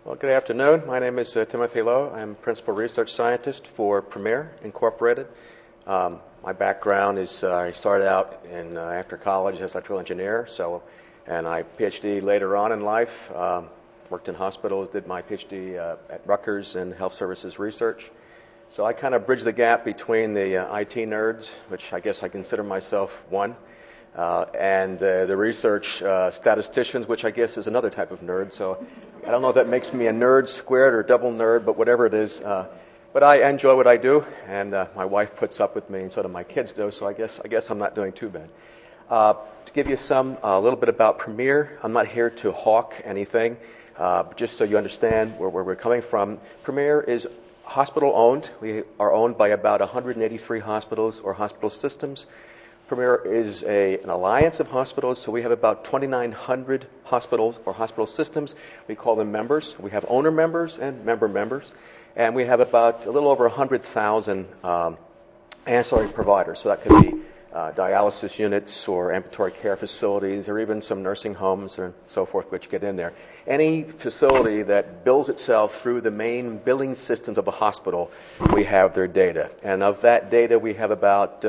Well, good afternoon. My name is Timothy Lowe. I'm Principal Research Scientist for Premier Incorporated. My background is I started out after college as an electrical engineer, and I PhD later on in life. Worked in hospitals, did my PhD at Rutgers in Health Services Research. So I kind of bridge the gap between the IT nerds, which I guess I consider myself one, and the research statisticians, which I guess is another type of nerd. So I don't know if that makes me a nerd squared or double nerd, but whatever it is. But I enjoy what I do, and my wife puts up with me, and so do my kids do. So I guess I'm not doing too bad. To give you a little bit about Premier, I'm not here to hawk anything, but just so you understand where we're coming from. Premier is hospital owned. We are owned by about 183 hospitals or hospital systems. Premier is an alliance of hospitals, so we have about 2,900 hospitals or hospital systems. We call them members. We have owner members and member members, and we have about a little over 100,000 ancillary providers. So that could be dialysis units or ambulatory care facilities or even some nursing homes and so forth, which get in there. Any facility that bills itself through the main billing systems of a hospital, we have their data. And of that data, we have about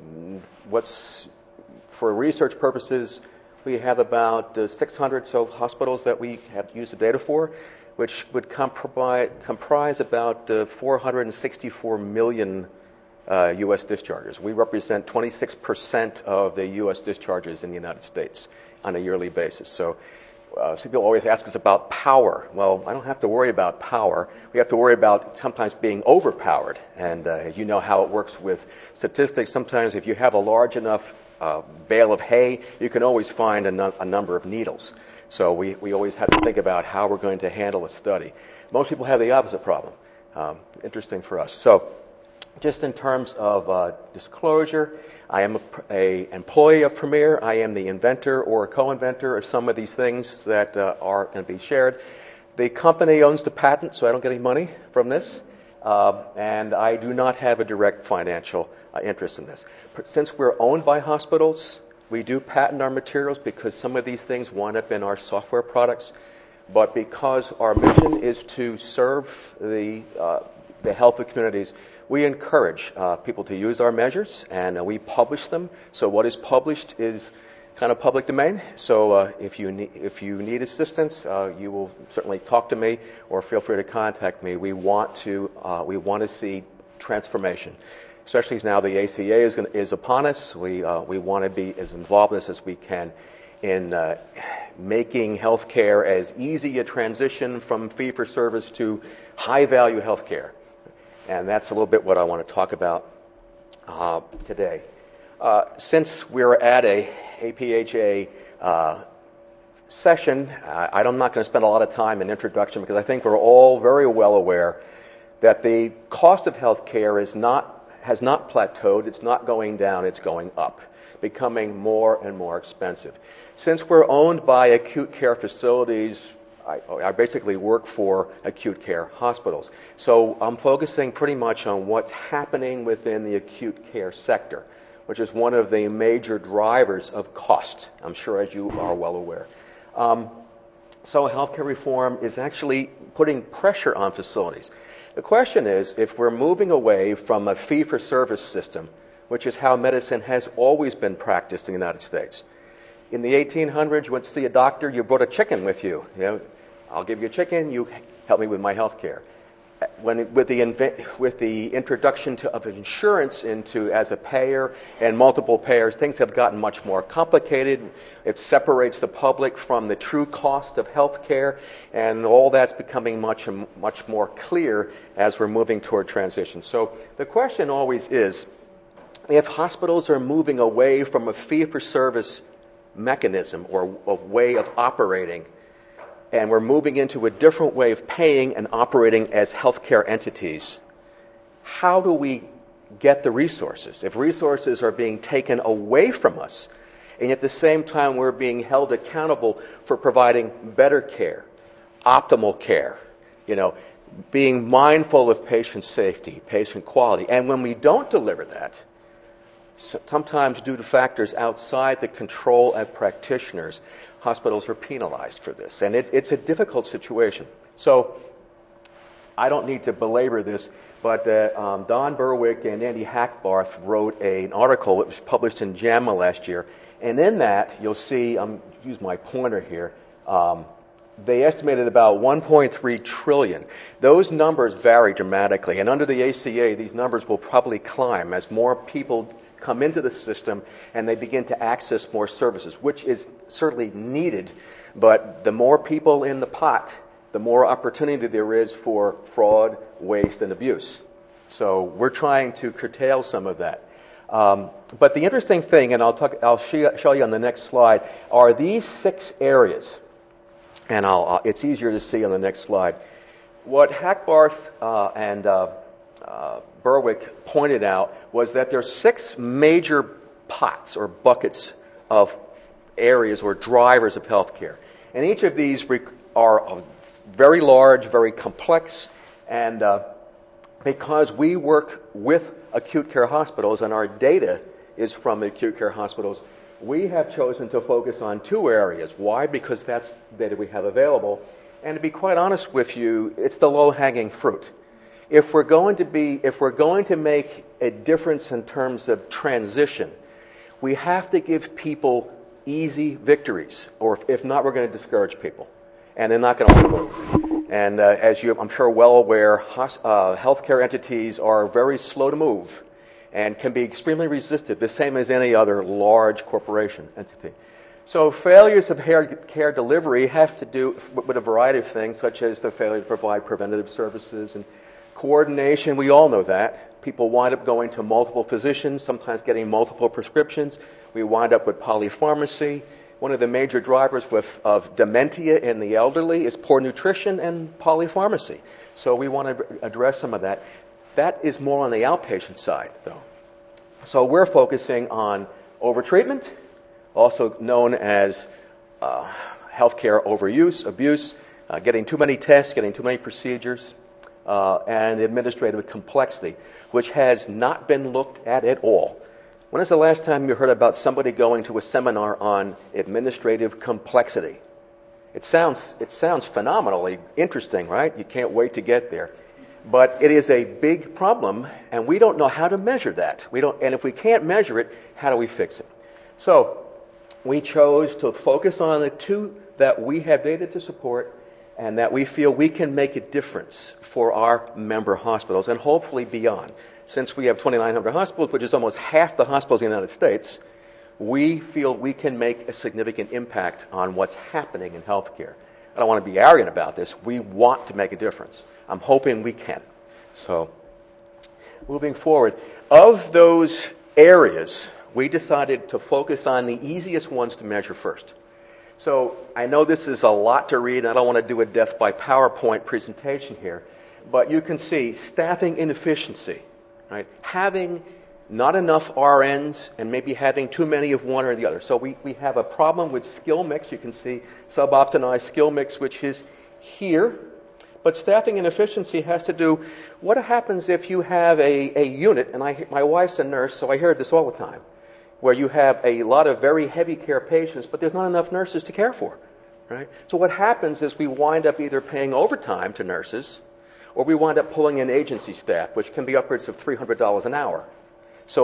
for research purposes, we have about 600 hospitals that we have used the data for, which would comprise about 464 million U.S. discharges. We represent 26% of the U.S. discharges in the United States on a yearly basis. So people always ask us about power. Well, I don't have to worry about power. We have to worry about sometimes being overpowered. And as you know how it works with statistics, sometimes if you have a large enough bale of hay, you can always find a number of needles. So we always have to think about how we're going to handle a study. Most people have the opposite problem. Interesting for us. So just in terms of disclosure, I am an employee of Premier. I am the inventor or co-inventor of some of these things that are going to be shared. The company owns the patent, so I don't get any money from this. And I do not have a direct financial interest in this. Since we're owned by hospitals, we do patent our materials because some of these things wind up in our software products. But because our mission is to serve the health of communities, we encourage people to use our measures, and we publish them. So what is published is kind of public domain. So if you need assistance, you will certainly talk to me or feel free to contact me. We want to see transformation, especially as now the ACA is upon us. We want to be as involved as we can in making healthcare as easy a transition from fee-for-service to high-value healthcare. And that's a little bit what I want to talk about today. Since we're at a APHA session, I'm not going to spend a lot of time in introduction because I think we're all very well aware that the cost of healthcare has not plateaued. It's not going down. It's going up, becoming more and more expensive. Since we're owned by acute care facilities, I basically work for acute care hospitals. So I'm focusing pretty much on what's happening within the acute care sector, which is one of the major drivers of cost, I'm sure as you are well aware. So healthcare reform is actually putting pressure on facilities. The question is, if we're moving away from a fee-for-service system, which is how medicine has always been practiced in the United States. In the 1800s, you went to see a doctor, you brought a chicken with you. I'll give you a chicken, you help me with my health care. With the introduction of insurance as a payer and multiple payers, things have gotten much more complicated. It separates the public from the true cost of health care, and all that's becoming much more clear as we're moving toward transition. So the question always is, if hospitals are moving away from a fee-for-service mechanism or a way of operating, and we're moving into a different way of paying and operating as healthcare entities, how do we get the resources? If resources are being taken away from us, and at the same time we're being held accountable for providing better care, optimal care, being mindful of patient safety, patient quality, and when we don't deliver that, sometimes due to factors outside the control of practitioners, hospitals are penalized for this. And it's a difficult situation. So I don't need to belabor this, but Don Berwick and Andy Hackbarth wrote an article that was published in JAMA last year. And in that, you'll see, use my pointer here, they estimated about 1.3 trillion. Those numbers vary dramatically. And under the ACA, these numbers will probably climb as more people come into the system and they begin to access more services, which is certainly needed. But the more people in the pot, the more opportunity there is for fraud, waste, and abuse. So we're trying to curtail some of that. But the interesting thing, and I'll show you on the next slide, are these 6 areas. And it's easier to see on the next slide. What Hackbarth and Berwick pointed out was that there are 6 major pots or buckets of areas or drivers of healthcare. And each of these are very large, very complex, and because we work with acute care hospitals and our data is from acute care hospitals, we have chosen to focus on 2 areas. Why? Because that's the data we have available. And to be quite honest with you, it's the low-hanging fruit. If we're going to make a difference in terms of transition, we have to give people easy victories, or if not, we're going to discourage people, and they're not going to move. And as you, I'm sure, well aware, healthcare entities are very slow to move and can be extremely resistive, the same as any other large corporation entity. So failures of care delivery have to do with a variety of things, such as the failure to provide preventative services and coordination. We all know that. People wind up going to multiple physicians, sometimes getting multiple prescriptions. We wind up with polypharmacy. One of the major drivers of dementia in the elderly is poor nutrition and polypharmacy. So we want to address some of that. That is more on the outpatient side, though. So we're focusing on overtreatment, also known as healthcare overuse, abuse, getting too many tests, getting too many procedures, and administrative complexity, which has not been looked at all. When is the last time you heard about somebody going to a seminar on administrative complexity? It sounds phenomenally interesting, right? You can't wait to get there. But it is a big problem, and we don't know how to measure that. And if we can't measure it, how do we fix it? So we chose to focus on the 2 that we have data to support and that we feel we can make a difference for our member hospitals and hopefully beyond. Since we have 2,900 hospitals, which is almost half the hospitals in the United States, we feel we can make a significant impact on what's happening in healthcare. I don't want to be arrogant about this. We want to make a difference. I'm hoping we can. So, moving forward, of those areas, we decided to focus on the easiest ones to measure first. So, I know this is a lot to read, and I don't want to do a death by PowerPoint presentation here, but you can see staffing inefficiency, right? Having not enough RNs and maybe having too many of one or the other. So we have a problem with skill mix. You can see suboptimized skill mix, which is here. But staffing inefficiency has to do, what happens if you have a unit, and my wife's a nurse, so I hear this all the time, where you have a lot of very heavy care patients, but there's not enough nurses to care for, right? So what happens is we wind up either paying overtime to nurses, or we wind up pulling in agency staff, which can be upwards of $300 an hour. So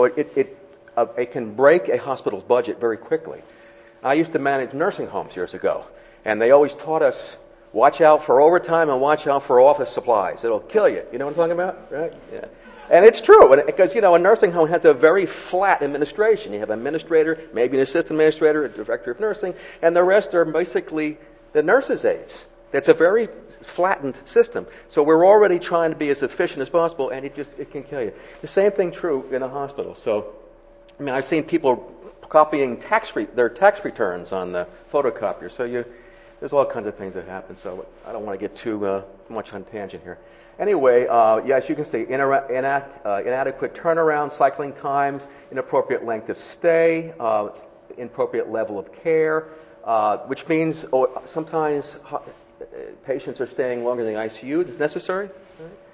it can break a hospital's budget very quickly. I used to manage nursing homes years ago, and they always taught us, watch out for overtime and watch out for office supplies. It'll kill you. You know what I'm talking about? Right? Yeah. And it's true, because, a nursing home has a very flat administration. You have an administrator, maybe an assistant administrator, a director of nursing, and the rest are basically the nurses' aides. It's a very flattened system. So we're already trying to be as efficient as possible, and it can kill you. The same thing true in a hospital. So, I've seen people copying their tax returns on the photocopier. So there's all kinds of things that happen. So I don't want to get too much on tangent here. Anyway, as you can see, inadequate turnaround, cycling times, inappropriate length of stay, inappropriate level of care, which means sometimes patients are staying longer in the ICU than necessary.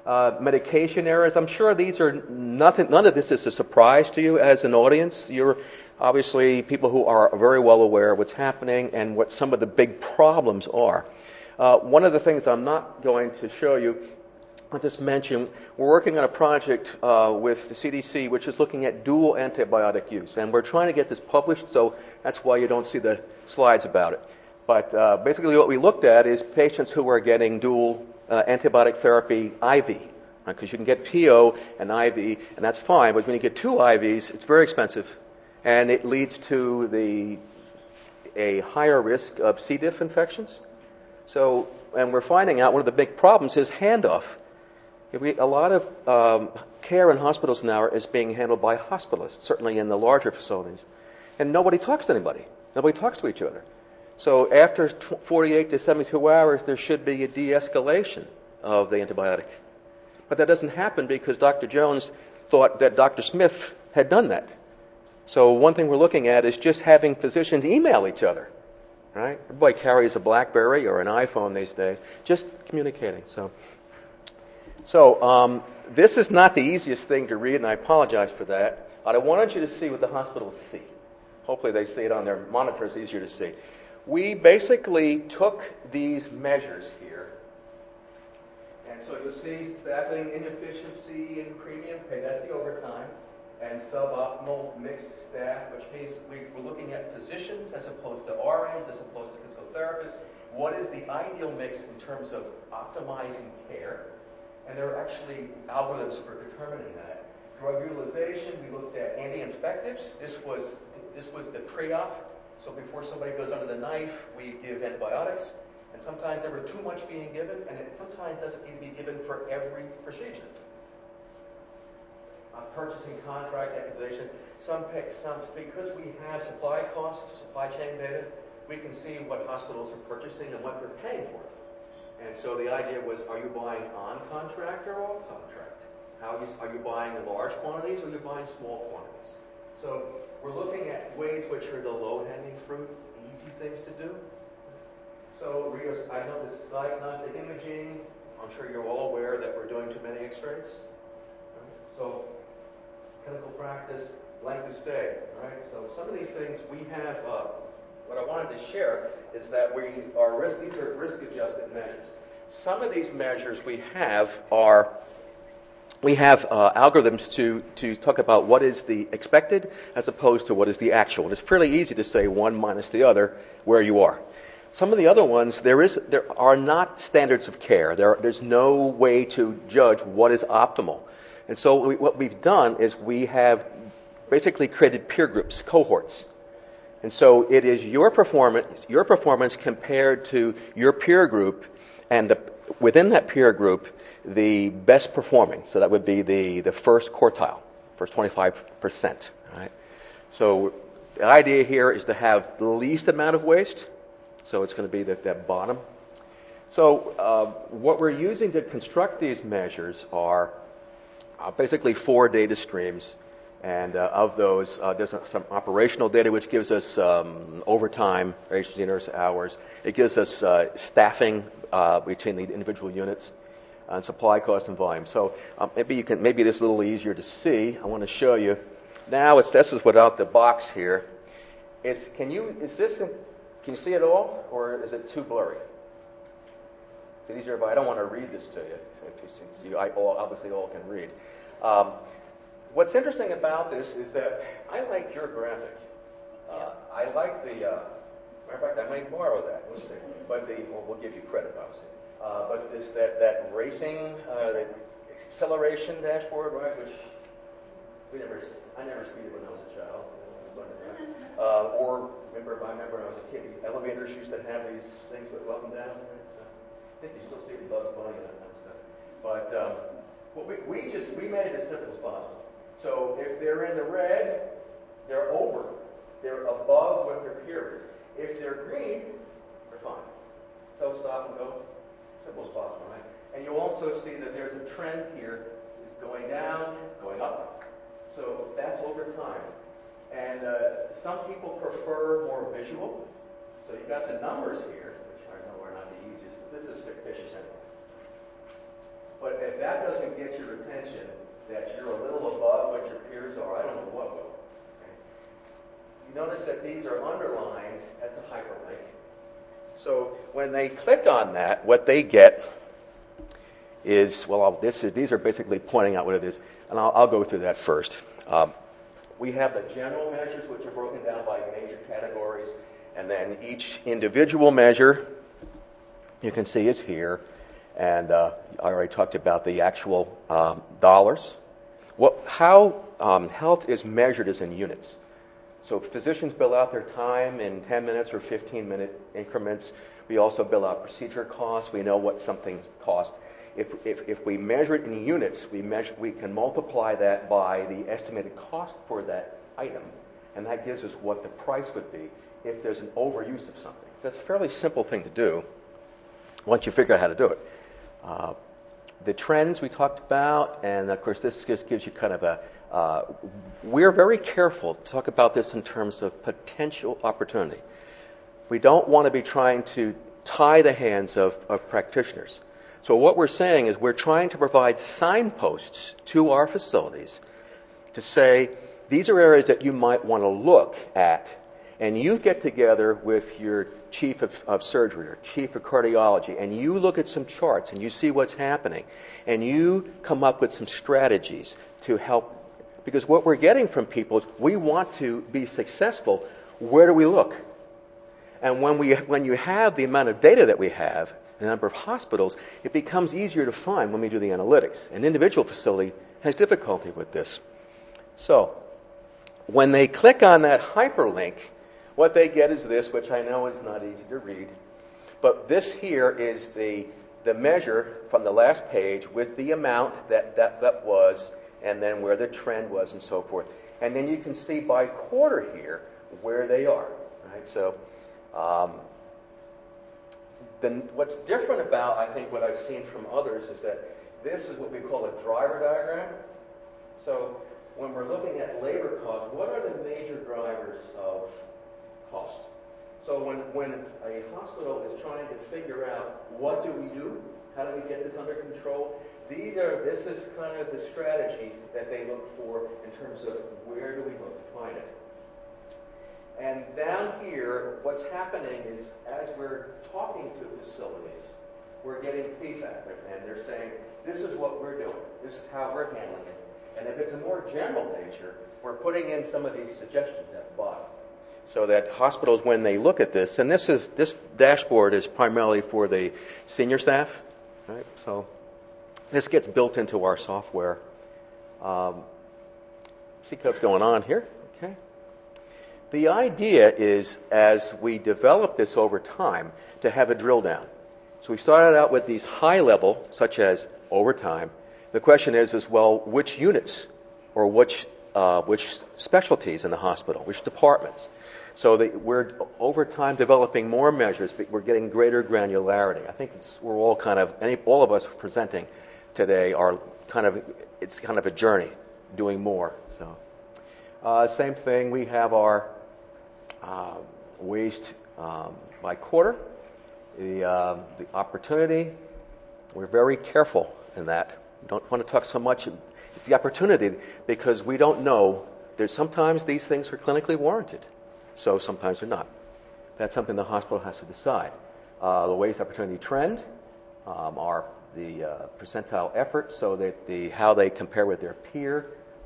Medication errors. I'm sure these are nothing. None of this is a surprise to you as an audience. You're obviously people who are very well aware of what's happening and what some of the big problems are. One of the things I'm not going to show you, I'll just mention, we're working on a project with the CDC which is looking at dual antibiotic use, and we're trying to get this published, so that's why you don't see the slides about it. But basically what we looked at is patients who are getting dual antibiotic therapy IV, because you can get PO and IV, and that's fine, but when you get two IVs, it's very expensive, and it leads to a higher risk of C. diff infections. So, and we're finding out one of the big problems is handoff. A lot of care in hospitals now is being handled by hospitalists, certainly in the larger facilities, and nobody talks to anybody. Nobody talks to each other. So after 48 to 72 hours, there should be a de-escalation of the antibiotic. But that doesn't happen because Dr. Jones thought that Dr. Smith had done that. So one thing we're looking at is just having physicians email each other, right? Everybody carries a BlackBerry or an iPhone these days, just communicating. So this is not the easiest thing to read, and I apologize for that. But I wanted you to see what the hospitals see. Hopefully they see it on their monitors, easier to see. We basically took these measures here, and so you'll see staffing inefficiency and premium pay, that's the overtime, and suboptimal mixed staff, which means we're looking at physicians as opposed to RNs, as opposed to physical therapists. What is the ideal mix in terms of optimizing care? And there are actually algorithms for determining that. Drug utilization, we looked at anti-infectives. This was the pre-op. So before somebody goes under the knife, we give antibiotics. And sometimes there were too much being given, and it sometimes doesn't need to be given for every procedure. Purchasing contract activation. Some because we have supply costs, supply chain data, we can see what hospitals are purchasing and what they're paying for it. And so the idea was, are you buying on contract or off contract? Are you buying in large quantities or are you buying small quantities? So we're looking at ways which are the low-hanging fruit, easy things to do. So readers, I know this diagnostic imaging, I'm sure you're all aware that we're doing too many x-rays. So clinical practice, length of stay, right? So some of these things we have, what I wanted to share is that these are risk-adjusted measures. Some of these measures we have algorithms to talk about what is the expected as opposed to what is the actual. It's fairly easy to say one minus the other where you are. Some of the other ones, there are not standards of care. There's no way to judge what is optimal. And so what we've done is we have basically created peer groups, cohorts. And so it is your performance compared to your peer group, and within that peer group, the best performing. So that would be the first quartile, first 25%. Right? So the idea here is to have the least amount of waste. So it's going to be that bottom. So what we're using to construct these measures are basically 4 data streams. And of those, there's some operational data which gives us overtime, agency nurse hours. It gives us staffing between the individual units, and supply cost and volume. So maybe this is a little easier to see. I want to show you. Now this is without the box here. Can you see it all, or is it too blurry? It's easier, but I don't want to read this to you. Obviously all can read. What's interesting about this is that I like your graphic. I like the. Matter of fact, I might borrow that. We'll see. But we'll give you credit, obviously. But it's that racing, the acceleration dashboard, right? Which I never speeded when I was a child. Or I remember when I was a kid, the elevators used to have these things that went up and down. So I think you still see the Bugs Bunny and that kind of stuff. But we made it as simple as possible. So if they're in the red, they're over. They're above what their peer is. If they're green, they're fine. So stop and go. Simple as possible, right? And you also see that there's a trend here going down, going up. So that's over time. And some people prefer more visual. So you've got the numbers here, which I know are not the easiest, but this is fictitious anyway. But if that doesn't get your attention, that you're a little above what your peers are, I don't know what will. Okay? You notice that these are underlined as a hyperlink. So when they click on that, what they get is, these are basically pointing out what it is, and I'll go through that first. We have the general measures, which are broken down by major categories, and then each individual measure, you can see, is here. And I already talked about the actual dollars. How health is measured is in units. So physicians bill out their time in 10 minutes or 15-minute increments. We also bill out procedure costs. We know what something costs. If we measure it in units, we can multiply that by the estimated cost for that item, and that gives us what the price would be if there's an overuse of something. So it's a fairly simple thing to do once you figure out how to do it. The trends we talked about, and of course this just gives you kind of we're very careful to talk about this in terms of potential opportunity. We don't want to be trying to tie the hands of practitioners. So what we're saying is we're trying to provide signposts to our facilities to say, these are areas that you might want to look at, and you get together with your chief of surgery or chief of cardiology, and you look at some charts, and you see what's happening, and you come up with some strategies to help. Because what we're getting from people is we want to be successful. Where do we look? And when you have the amount of data that we have, the number of hospitals, it becomes easier to find when we do the analytics. An individual facility has difficulty with this. So, when they click on that hyperlink, what they get is this, which I know is not easy to read. But this here is the measure from the last page with the amount that was, and then where the trend was and so forth. And then you can see by quarter here where they are. Right? So, then what's different about, I think, what I've seen from others is that this is what we call a driver diagram. So when we're looking at labor costs, what are the major drivers of cost? So when a hospital is trying to figure out what do we do, how do we get this under control, this is kind of the strategy that they look for in terms of where do we look to find it. And down here, what's happening is, as we're talking to facilities, we're getting feedback, and they're saying, this is what we're doing, this is how we're handling it. And if it's a more general nature, we're putting in some of these suggestions at the bottom. So that hospitals, when they look at this, and this dashboard is primarily for the senior staff, right? So this gets built into our software. See what's going on here, okay? The idea is, as we develop this over time, to have a drill down. So we started out with these high level, such as overtime. The question is well, which units or which specialties in the hospital, which departments? So we're over time developing more measures, but we're getting greater granularity. I think we're all all of us presenting today it's kind of a journey, doing more. So same thing. We have our waste by quarter, the opportunity. We're very careful in that. We don't want to talk so much. It's the opportunity because we don't know. Sometimes these things are clinically warranted, so sometimes they're not. That's something the hospital has to decide. The waste opportunity trend are the percentile effort, so that how they compare with their peer.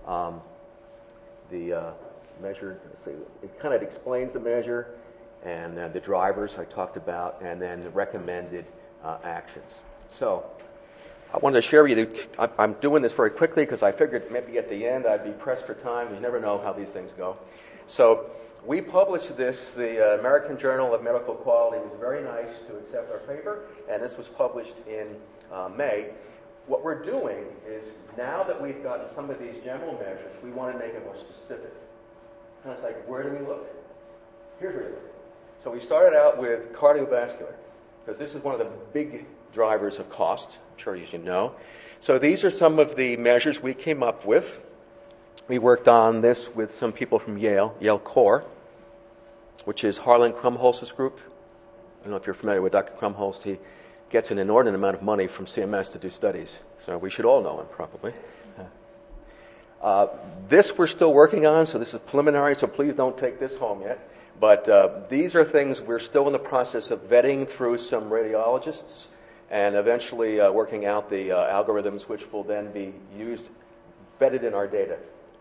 The measure, it kind of explains the measure, and the drivers I talked about, and then the recommended actions. So I wanted to share with you, I'm doing this very quickly because I figured maybe at the end I'd be pressed for time. You never know how these things go. So we published this, the American Journal of Medical Quality was very nice to accept our paper, and this was published in May. What we're doing is, now that we've gotten some of these general measures, we want to make it more specific. Kind of like, where do we look? Here's where you look. So we started out with cardiovascular, because this is one of the big drivers of cost, I'm sure as you know. So these are some of the measures we came up with. We worked on this with some people from Yale Core, which is Harlan Krumholz's group. I don't know if you're familiar with Dr. Krumholz. He gets an inordinate amount of money from CMS to do studies. So we should all know him, probably. This we're still working on, so this is preliminary, so please don't take this home yet. But these are things we're still in the process of vetting through some radiologists and eventually working out the algorithms which will then be used, vetted in our data.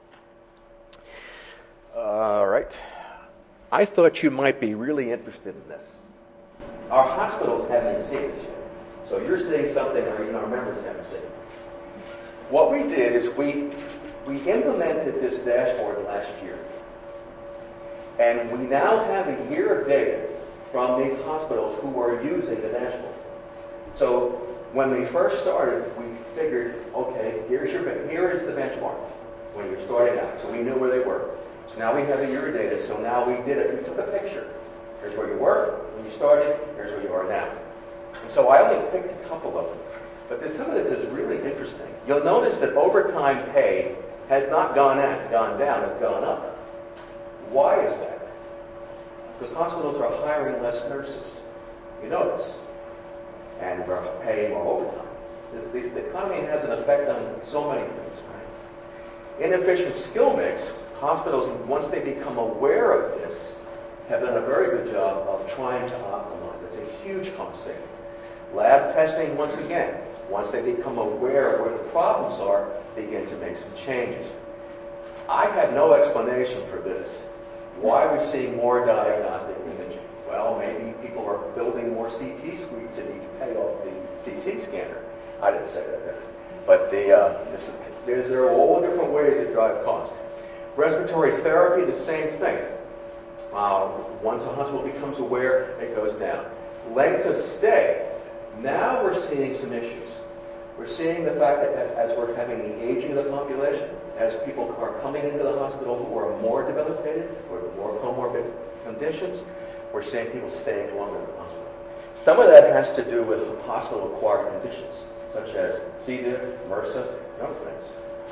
All right. I thought you might be really interested in this. Our hospitals haven't seen this yet. So you're seeing something or even our members haven't seen. What we did is we implemented this dashboard last year. And we now have a year of data from these hospitals who are using the dashboard. So when we first started, we figured, okay, here is the benchmark when you're starting out. So we knew where they were. So now we have a year of data. So now we took a picture. Here's where you were when you started. Here's where you are now. And so I only picked a couple of them. But some of this is really interesting. You'll notice that overtime pay has not gone down, it's gone up. Why is that? Because hospitals are hiring less nurses. You notice. And we're paying more overtime. The economy has an effect on so many things, right? Inefficient skill mix, hospitals, once they become aware of this, have done a very good job of trying to optimize. It's a huge cost savings. Lab testing, once again, once they become aware of where the problems are, begin to make some changes. I have no explanation for this. Why are we seeing more diagnostic imaging? Well, maybe people are building more CT suites and need to pay off the CT scanner. I didn't say that. But there are all different ways that drive cost. Respiratory therapy, the same thing. Once a hospital becomes aware, it goes down. Length of stay. Now we're seeing some issues. We're seeing the fact that as we're having the aging of the population, as people are coming into the hospital who are more debilitated or more comorbid conditions, we're seeing people staying longer in the hospital. Some of that has to do with hospital-acquired conditions, such as C. diff, MRSA, and other things.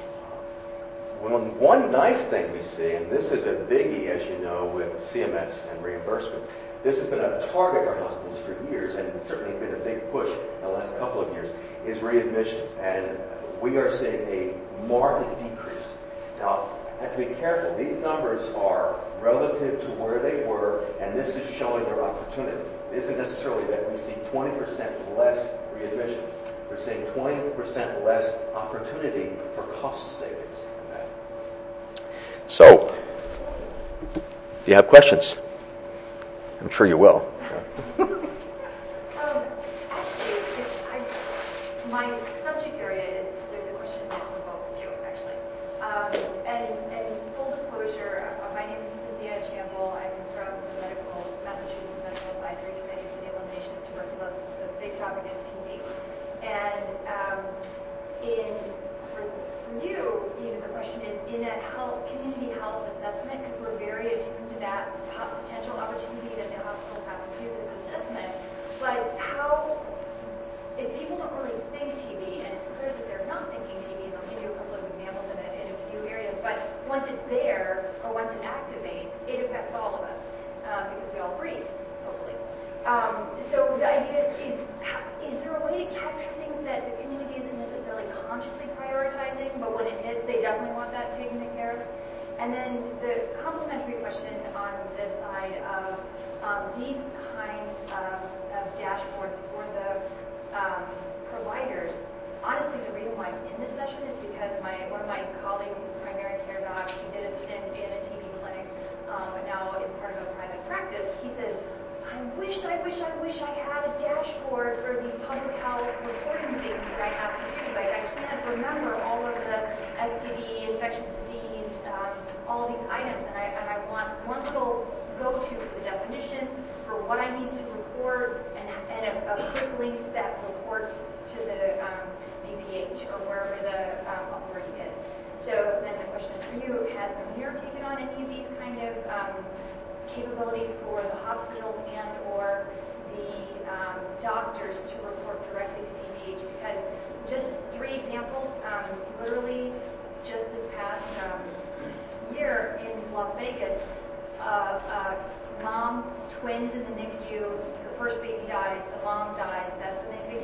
One nice thing we see, and this is a biggie, as you know, with CMS and reimbursement, this has been a target for hospitals for years, and it's certainly been a big push in the last couple of years, is readmissions. And we are seeing a marked decrease. Now, I have to be careful. These numbers are relative to where they were, and this is showing their opportunity. It isn't necessarily that we see 20% less readmissions. We're seeing 20% less opportunity for cost savings. So, do you have questions? I'm sure you will. My subject area is there's a question that's involved with you, actually. And full disclosure, my name is Cynthia Chamble. I'm from the Massachusetts Medical Advisory Committee for the Elimination of Tuberculosis. The big topic is TB. And for you, even the question is in a community health assessment, because we're very attuned to that potential opportunity that the hospitals have to do this assessment. But if people don't really think TB, and it's clear that they're not thinking TB, and I'll give you a couple of examples in a few areas, but once it's there, or once it activates, it affects all of us, because we all breathe, hopefully. So the idea is there a way to capture things that the community isn't necessarily consciously prioritizing, but when it hits, they definitely want that taken care of? And then the complementary question on this side of these kinds of dashboards for the providers. Honestly, the reason why I'm in this session is because one of my colleagues, who's a primary care doc, she did a stint in a TB clinic, but now is part of a private practice. He says, I wish I had a dashboard for these public health reporting things that I have to do. Like, I can't remember all of the STD, infectious disease, all these items, and I want one little go-to for the definition, for what I need to report, and a quick link that reports to the DPH or wherever the authority is. So then the question is for you, has Premier taken on any of these kind of capabilities for the hospital and or the doctors to report directly to DPH? Because just 3 examples, literally just this past year in Las Vegas, mom, twins in the NICU, the first baby dies, the mom dies, that's when they pick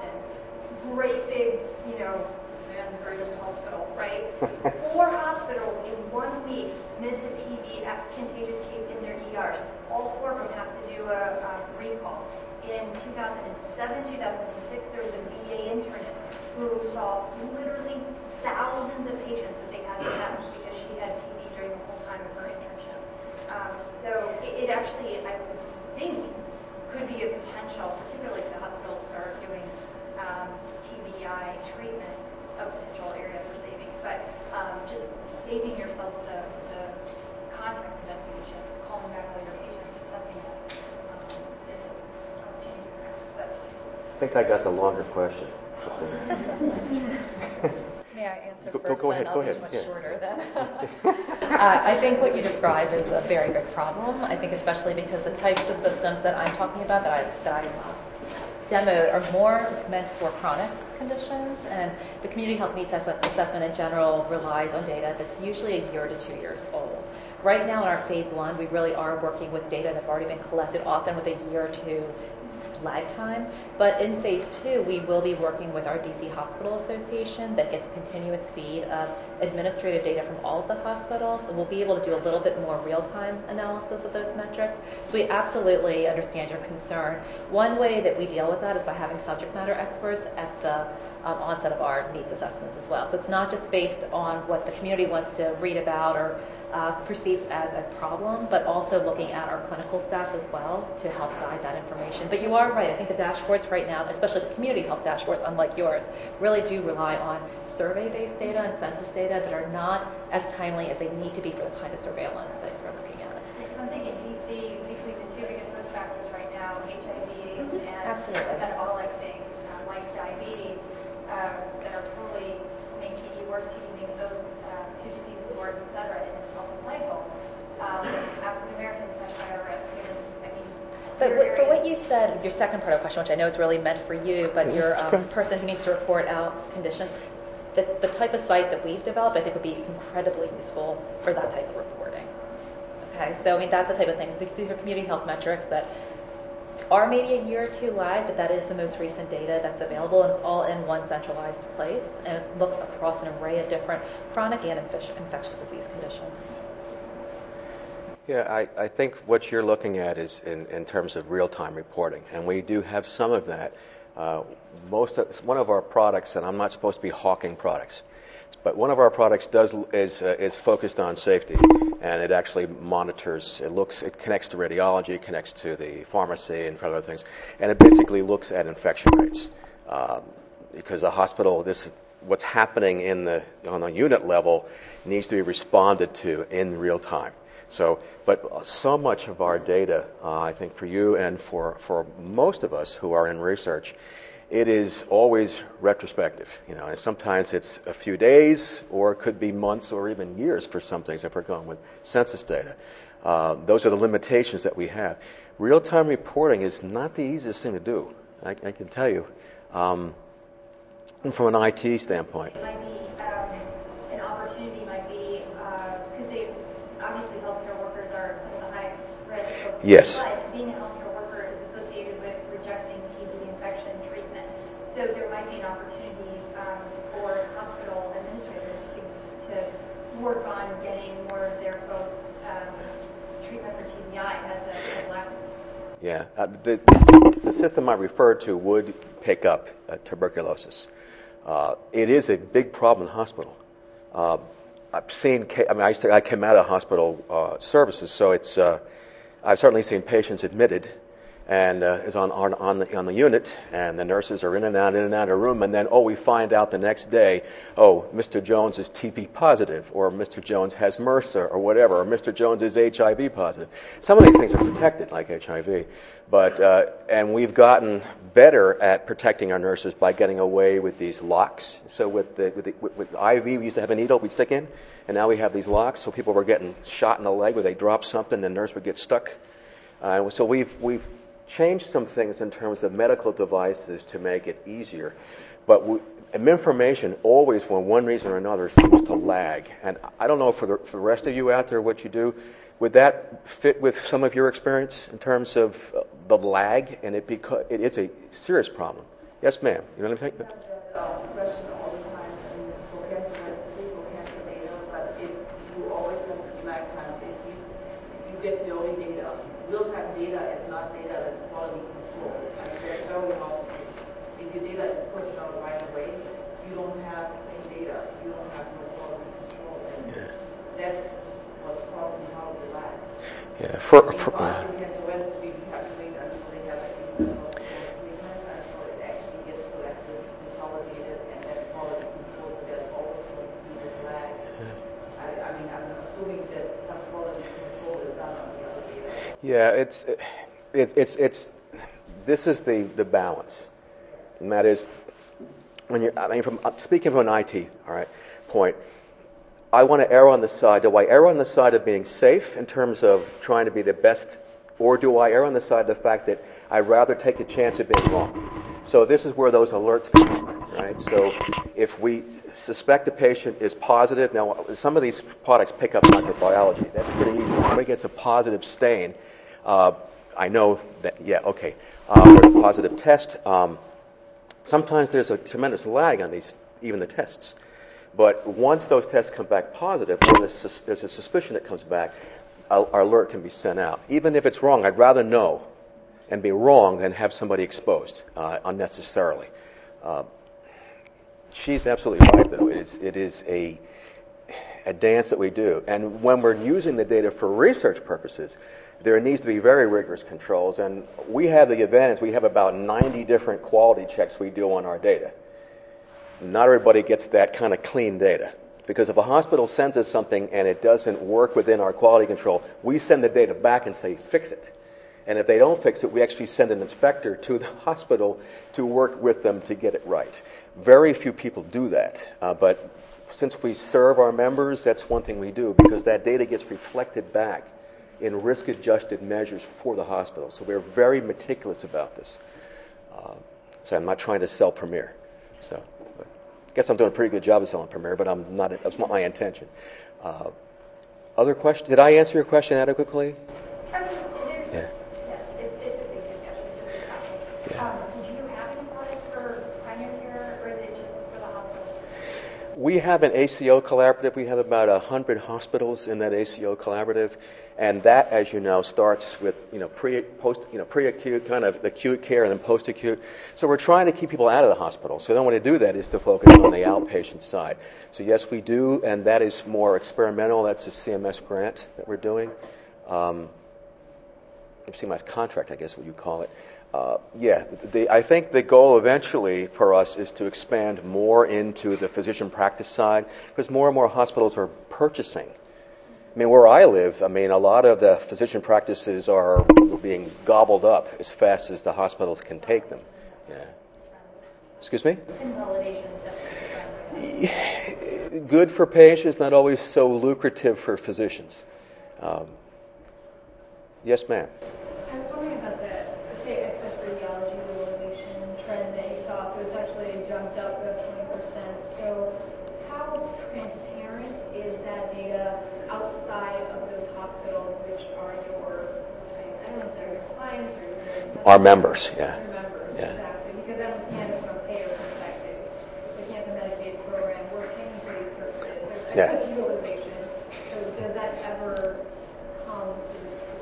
Boston, great big, man's greatest hospital, right? 4 hospitals in 1 week missed a contagious case in their ERs. All 4 of them have to do a recall. In 2007, 2006, there was a VA internist who saw literally thousands of patients that they had to test because she had TB during the whole time of her internship. So it actually, I would think, could be a potential, particularly if the hospitals start doing TBI treatment, a potential area for savings. But just saving yourself the contact investigation, calling back all your patients, is something that is an opportunity for us. But I think I got the longer question. May I answer Go first? ahead. I'll be much shorter then. I think what you described is a very big problem. I think especially because the types of systems that I'm talking about that I demoed are more meant for chronic conditions, and the community health needs assessment in general relies on data that's usually 1 year to 2 years old. Right now in our phase 1, we really are working with data that have already been collected, often with 1 year or 2 lag time. But in phase 2, we will be working with our DC Hospital Association that gets a continuous feed of administrative data from all of the hospitals, and we'll be able to do a little bit more real-time analysis of those metrics. So we absolutely understand your concern. One way that we deal with that is by having subject matter experts at the onset of our needs assessments as well. So it's not just based on what the community wants to read about or perceives as a problem, but also looking at our clinical staff as well to help guide that information. But you are right. I think the dashboards right now, especially the community health dashboards, unlike yours, really do rely on survey-based data and census data that are not as timely as they need to be for the kind of surveillance that you're looking at. I'm thinking DC, between the 2 biggest risk factors right now, HIV and metabolic things like diabetes, that are totally make TB worse. TB makes those 2 diseases worse, et cetera, and it's also cycle. African Americans much higher risk. But for what you said, your second part of the question, which I know is really meant for you, but you're a person who needs to report out conditions, the type of site that we've developed, I think, would be incredibly useful for that type of reporting. Okay, so I mean that's the type of thing. These are community health metrics that are maybe 1 year or 2 lag, but that is the most recent data that's available, and it's all in one centralized place, and it looks across an array of different chronic and infectious disease conditions. Yeah, I think what you're looking at is in terms of real-time reporting, and we do have some of that. One of our products, and I'm not supposed to be hawking products, but one of our products is focused on safety, and it actually monitors. It connects to radiology, it connects to the pharmacy and other things, and it basically looks at infection rates because the hospital, what's happening on a unit level needs to be responded to in real time. But so much of our data, I think for you and for most of us who are in research, it is always retrospective, and sometimes it's a few days, or it could be months or even years for some things if we're going with census data. Those are the limitations that we have. Real-time reporting is not the easiest thing to do, I can tell you, from an IT standpoint. It might be an opportunity, because obviously healthcare workers are some of the highest risk. Yes. But being a healthcare worker is associated with rejecting TB infection treatment. So there might be an opportunity for hospital administrators to work on getting more of their folks treatment for TBI as a black. Yeah. The system I referred to would pick up tuberculosis. It is a big problem in hospital. I came out of hospital services, so it's. I've certainly seen patients admitted, and is on the unit, and the nurses are in and out of the room, and then we find out the next day, Mr. Jones is TB positive, or Mr. Jones has MRSA, or whatever, or Mr. Jones is HIV positive. Some of these things are protected, like HIV, but and we've gotten better at protecting our nurses by getting away with these locks. So with IV, we used to have a needle we'd stick in, and now we have these locks. So people were getting shot in the leg where they dropped something, the nurse would get stuck. So we've changed some things in terms of medical devices to make it easier, but information always, for one reason or another, seems to lag. And I don't know for the rest of you out there what you do. Would that fit with some of your experience in terms of the lag? And it is a serious problem Yes, ma'am. You know anything? Question all the time, and for cancer data, but if you always have the lag time, if you get the only data, real-time data is not data that's quality control. I mean, there's very often, if your data is pushed out right away, you don't have clean data, you don't have no quality control, and that's what's causing how the lag. Yeah. Cancer registry, you have to wait until they have a treatment until it actually gets collected, consolidated, and then quality control. There's always going to be this lag. I mean, I'm assuming that some quality control is done on the other data. Yeah, this is the balance, and that is speaking from an IT, all right, point. I want to err on the side. Do I err on the side of being safe in terms of trying to be the best, or do I err on the side of the fact that I'd rather take a chance of being wrong? So this is where those alerts come in, right? So if we suspect a patient is positive, now some of these products pick up microbiology. That's pretty easy. If somebody gets a positive stain, I know that, there's a positive test. Sometimes there's a tremendous lag on these, even the tests. But once those tests come back positive, when there's a suspicion that comes back, our alert can be sent out. Even if it's wrong, I'd rather know and be wrong than have somebody exposed unnecessarily. She's absolutely right, though. It is a dance that we do. And when we're using the data for research purposes, there needs to be very rigorous controls. And we have the advantage, we have about 90 different quality checks we do on our data. Not everybody gets that kind of clean data. Because if a hospital sends us something and it doesn't work within our quality control, we send the data back and say, fix it. And if they don't fix it, we actually send an inspector to the hospital to work with them to get it right. Very few people do that. But since we serve our members, that's one thing we do, because that data gets reflected back in risk-adjusted measures for the hospital. So we're very meticulous about this. So I'm not trying to sell Premier. So I guess I'm doing a pretty good job of selling Premier, but that's not my intention. Other questions? Did I answer your question adequately? Yeah. Yeah. It's a big discussion. Do you have any products for primary care, or is it just for the hospital? We have an ACO collaborative. We have about 100 hospitals in that ACO collaborative, and that, as you know, starts with pre-acute, kind of acute care, and then post-acute. So we're trying to keep people out of the hospital. So the only way to do that is to focus on the outpatient side. So yes, we do, and that is more experimental. That's a CMS grant that we're doing. CMS contract, I guess what you call it. I think the goal eventually for us is to expand more into the physician practice side, because more and more hospitals are purchasing. I mean, where I live, a lot of the physician practices are being gobbled up as fast as the hospitals can take them. Yeah. Excuse me? Consolidation is definitely Good for patients, not always so lucrative for physicians. Yes, ma'am. I was wondering about the access radiology utilization trend that you saw. So it's actually jumped up about 20%. So how transparent is that data outside of those hospitals, which are I don't know if they're your clients or your Our members, yeah. Your members, Yeah. exactly. Because that was kind of from a payer perspective. The Cancer Medicaid program, we're paying for these services. There's excess utilization. So does that ever come to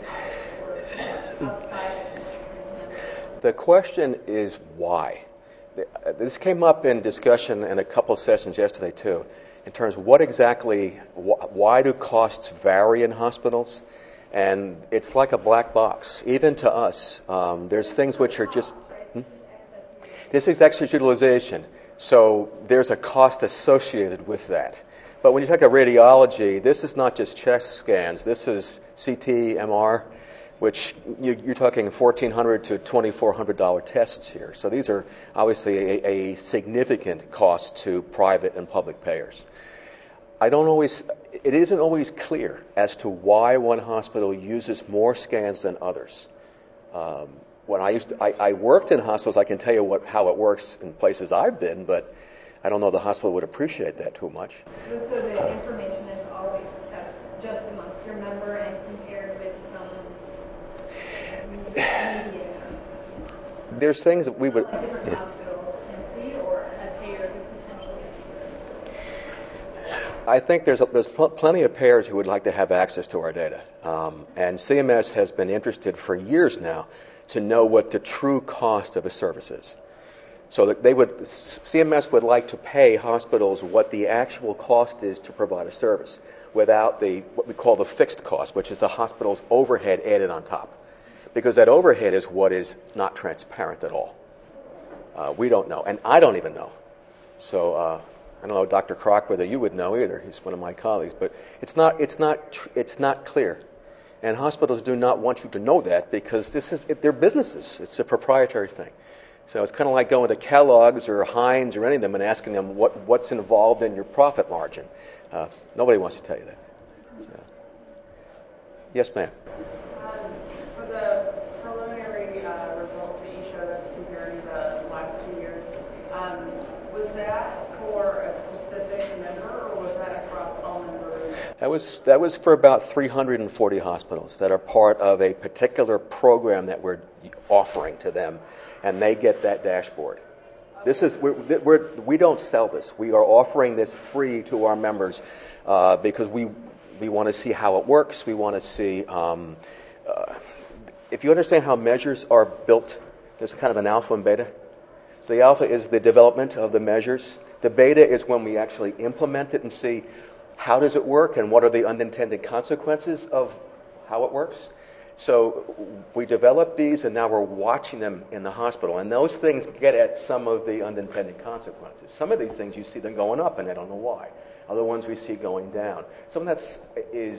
The question is why. This came up in discussion in a couple of sessions yesterday too, in terms of why do costs vary in hospitals? And it's like a black box. Even to us, there's things which are just... This is excess utilization, so there's a cost associated with that. But when you talk about radiology, this is not just chest scans. This is CT, MR, which you're talking $1,400 to $2,400 tests here. So these are obviously a significant cost to private and public payers. It isn't always clear as to why one hospital uses more scans than others. When I worked in hospitals, I can tell you how it works in places I've been, but I don't know the hospital would appreciate that too much. So the information is always kept just amongst your member and compared with some media. There's things that we would... Different hospitals. I think there's plenty of payers who would like to have access to our data. And CMS has been interested for years now to know what the true cost of a service is. So that CMS would like to pay hospitals what the actual cost is to provide a service without what we call the fixed cost, which is the hospital's overhead added on top. Because that overhead is what is not transparent at all. We don't know, and I don't even know. So I don't know, Dr. Kroc, whether you would know either. He's one of my colleagues, but it's not clear. And hospitals do not want you to know that because they're businesses. It's a proprietary thing. So it's kind of like going to Kellogg's or Heinz or any of them and asking them what's involved in your profit margin. Nobody wants to tell you that. So. Yes, ma'am. For the preliminary results that you showed us comparing the last 2 years, was that for a specific member or was that across all members? That was for about 340 hospitals that are part of a particular program that we're offering to them, and they get that dashboard. This is we don't sell this. We are offering this free to our members because we want to see how it works. We want to see if you understand how measures are built. There's kind of an alpha and beta. So the alpha is the development of the measures. The beta is when we actually implement it and see how does it work and what are the unintended consequences of how it works. So we develop these, and now we're watching them in the hospital. And those things get at some of the unintended consequences. Some of these things you see them going up, and I don't know why. Other ones we see going down. Some of these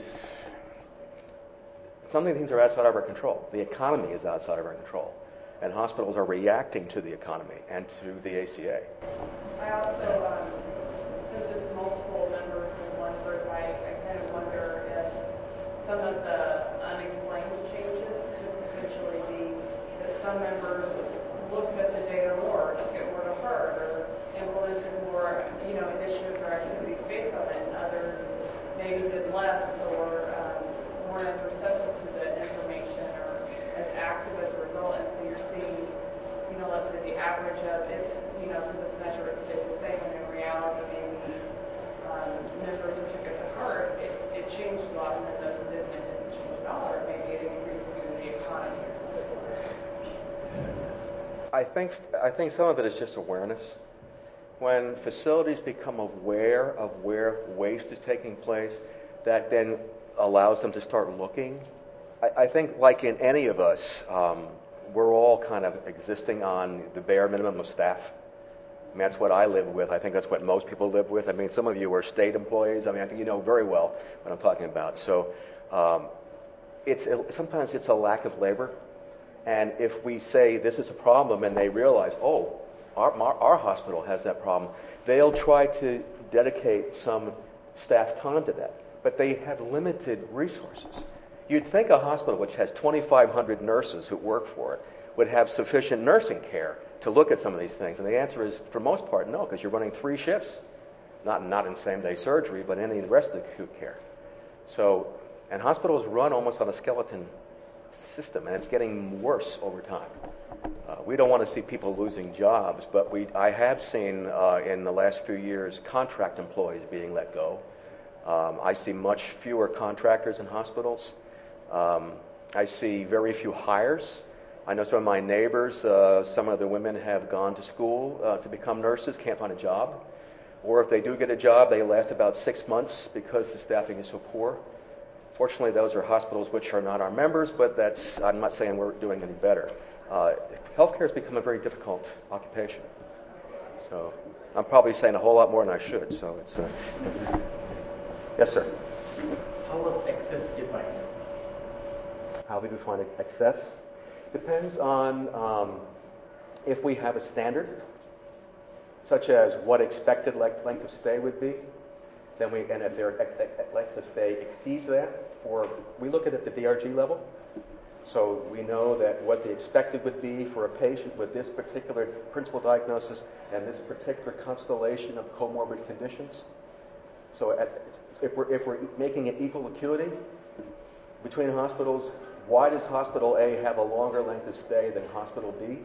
things are outside of our control. The economy is outside of our control. And hospitals are reacting to the economy and to the ACA. I also, since it's multiple members in one group, I kind of wonder if some of the unexplained changes could potentially be that some members looked at the data more, took it more to heart, or implemented more, initiatives or activities based on it, and others maybe did less or weren't as receptive to the information or as active as a result. And so you're seeing, let's say the average of it, for this measure it stays the same, and in reality maybe members who took it to heart, it changed a lot, and then those who didn't, it didn't change at all, or maybe it increased due to the economy. I think some of it is just awareness. When facilities become aware of where waste is taking place, that then allows them to start looking. I think, like in any of us, we're all kind of existing on the bare minimum of staff. I mean, that's what I live with. I think that's what most people live with. I mean, some of you are state employees. I mean, I think you know very well what I'm talking about. So sometimes it's a lack of labor. And if we say this is a problem and they realize, oh, our hospital has that problem, they'll try to dedicate some staff time to that. But they have limited resources. You'd think a hospital which has 2,500 nurses who work for it would have sufficient nursing care to look at some of these things. And the answer is, for most part, no, because you're running 3 shifts. Not in same-day surgery, but any of the rest of the acute care. So, and hospitals run almost on a skeleton system, and it's getting worse over time. We don't want to see people losing jobs, but I have seen in the last few years contract employees being let go. I see much fewer contractors in hospitals. I see very few hires. I know some of my neighbors, some of the women have gone to school to become nurses, can't find a job. Or if they do get a job, they last about 6 months because the staffing is so poor. Fortunately, those are hospitals which are not our members, but I'm not saying we're doing any better. Healthcare has become a very difficult occupation. So I'm probably saying a whole lot more than I should. So it's yes, sir. How was excess defined? How we define excess depends on if we have a standard, such as what expected length of stay would be. And if their length of stay exceeds that, we look at it at the DRG level. So we know that what the expected would be for a patient with this particular principal diagnosis and this particular constellation of comorbid conditions. So if we're making it equal acuity between hospitals, why does hospital A have a longer length of stay than hospital B?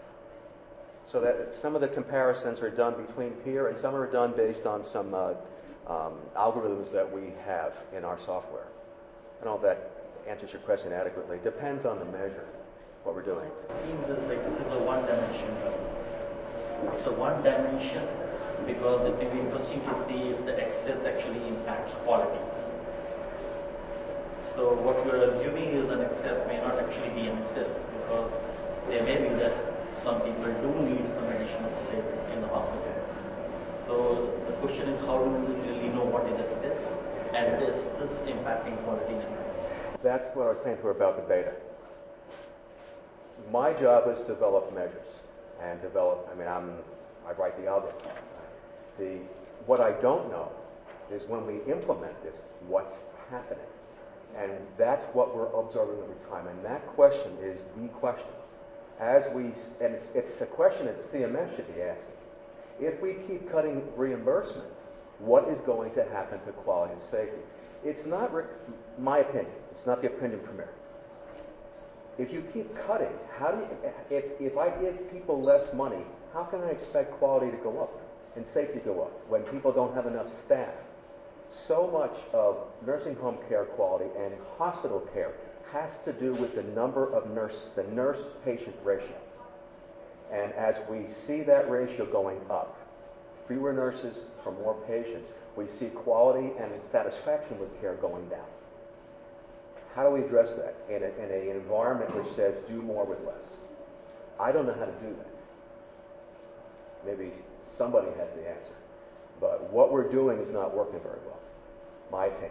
So that some of the comparisons are done between peer and some are done based on some algorithms that we have in our software. I don't know if that answers your question adequately. Depends on the measure, what we're doing. It seems like this is a one dimension. It's a one dimension because it will be interesting to see if the excess actually impacts quality. So what you're assuming is an excess may not actually be an excess because there may be that some people do need some additional stay in the hospital. So the question is how do we really know what is excess and is this impacting quality? That's what I was saying to her about the data. My job is to develop measures and I write the algorithm. What I don't know is when we implement this, what's happening. And that's what we're observing over time. And that question is the question. It's a question that CMS should be asking. If we keep cutting reimbursement, what is going to happen to quality and safety? It's not my opinion. It's not the opinion premier. If you keep cutting, if I give people less money, how can I expect quality to go up and safety go up when people don't have enough staff? So much of nursing home care quality and hospital care has to do with the number of the nurse-patient ratio. And as we see that ratio going up, fewer nurses for more patients, we see quality and satisfaction with care going down. How do we address that in an environment which says do more with less? I don't know how to do that. Maybe somebody has the answer. But what we're doing is not working very well. My opinion.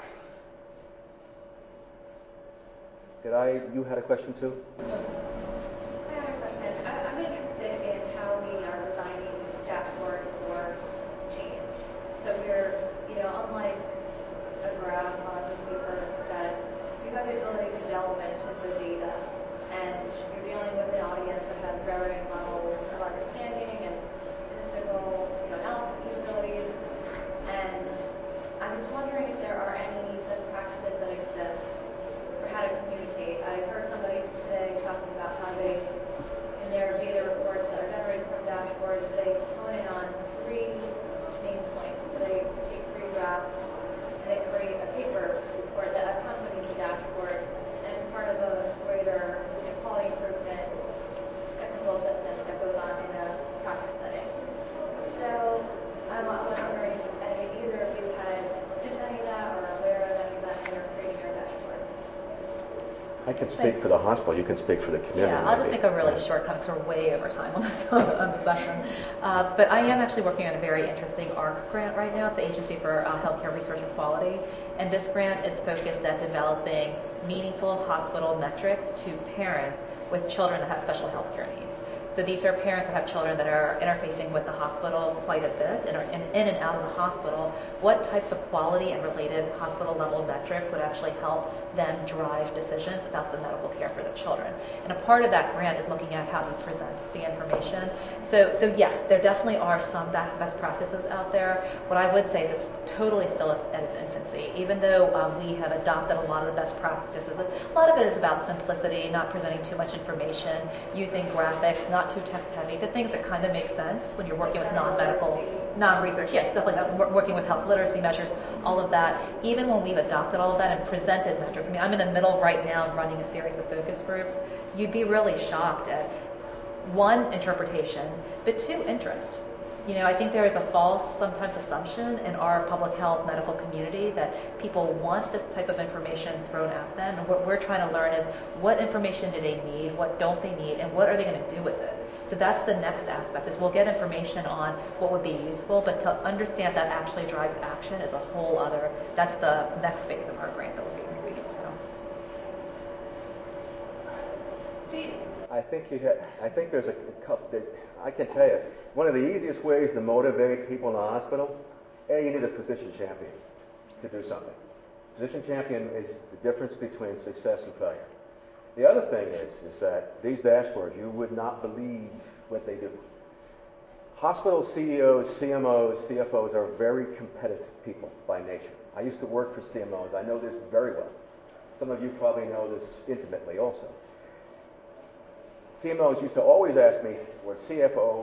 You had a question too? I had a question. I'm interested in how we are designing dashboards for change. So we're, unlike a graph on a paper that you have the ability to delve into the data and you're dealing with an audience that has varying levels of understanding and statistical analysis capabilities. And I'm just wondering if there are any best practices that exist for how to communicate. I heard somebody today talking about how they, in their data reports that are generated from dashboards, they hone in on 3 main points. So they take 3 graphs and they create a paper report that accompanies the dashboard and is part of a greater quality improvement technical assessment that goes on in a practice setting. So I'm wondering if either of you had did any of that or aware of any of that when you're creating your dashboard. I can speak for the hospital. You can speak for the community. Yeah, I'll just make a really short comment because we're way over time on the session. But I am actually working on a very interesting ARC grant right now at the Agency for Healthcare Research and Quality. And this grant is focused at developing meaningful hospital metrics to parents with children that have special healthcare needs. So these are parents that have children that are interfacing with the hospital quite a bit and are in and out of the hospital. What types of quality and related hospital level metrics would actually help them drive decisions about the medical care for their children? And a part of that grant is looking at how you present the information. So yes, there definitely are some best practices out there. What I would say is it's totally still at its infancy. Even though we have adopted a lot of the best practices, a lot of it is about simplicity, not presenting too much information, using graphics, not too text heavy, the things that kind of make sense when you're working with non-medical, non-research, yes, stuff like that, working with health literacy measures, all of that. Even when we've adopted all of that and presented metrics, I mean, I'm in the middle right now running a series of focus groups, you'd be really shocked at 1, interpretation, but 2, interest. I think there is a false, sometimes, assumption in our public health medical community that people want this type of information thrown at them. And what we're trying to learn is what information do they need, what don't they need, and what are they going to do with it. So that's the next aspect, is we'll get information on what would be useful, but to understand that actually drives action is a whole other, that's the next phase of our grant that we'll be moving into. I think there's a couple. I can tell you, one of the easiest ways to motivate people in the hospital, you need a physician champion to do something. Physician champion is the difference between success and failure. The other thing is that these dashboards, you would not believe what they do. Hospital CEOs, CMOs, CFOs are very competitive people by nature. I used to work for CMOs. I know this very well. Some of you probably know this intimately also. CMOs used to always ask me, or CFO,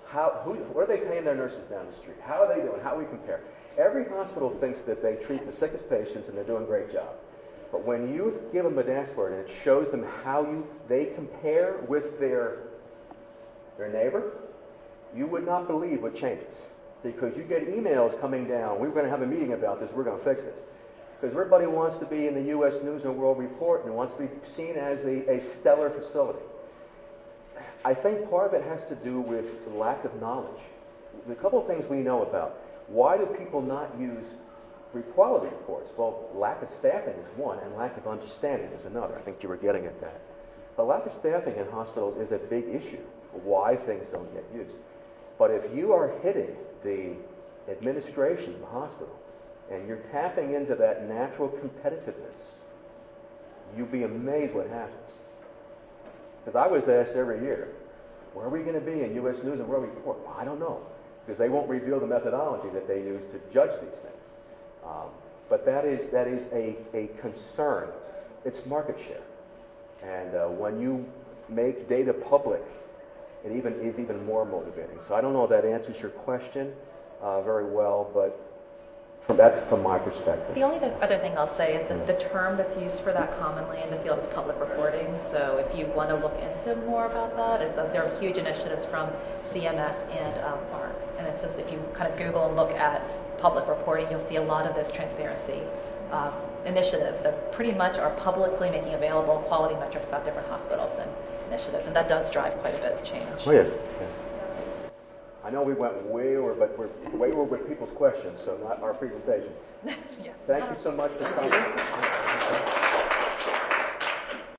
What are they paying their nurses down the street? How are they doing? How do we compare? Every hospital thinks that they treat the sickest patients and they're doing a great job. But when you give them a dashboard and it shows them how they compare with their neighbor, you would not believe what changes. Because you get emails coming down, we're going to have a meeting about this, we're going to fix this. Because everybody wants to be in the U.S. News and World Report and wants to be seen as a stellar facility. I think part of it has to do with the lack of knowledge. There's a couple of things we know about. Why do people not use quality reports? Well, lack of staffing is one, and lack of understanding is another. I think you were getting at that. The lack of staffing in hospitals is a big issue, why things don't get used. But if you are hitting the administration of the hospital, and you're tapping into that natural competitiveness, you'll be amazed what happens. Because I was asked every year, where are we going to be in U.S. News and World Report? Well, I don't know, because they won't reveal the methodology that they use to judge these things. But that is a concern. It's market share. And when you make data public, it is even more motivating. So I don't know if that answers your question very well, but that's from my perspective. The only other thing I'll say is that the term that's used for that commonly in the field is public reporting. So if you want to look into more about that, there are huge initiatives from CMS and AHRQ. And it's just if you kind of Google and look at public reporting, you'll see a lot of this transparency initiatives that pretty much are publicly making available quality metrics about different hospitals and initiatives. And that does drive quite a bit of change. Oh, yeah. I know we went way over, but we're way over with people's questions, so not our presentation. Yeah. Thank you so much for coming.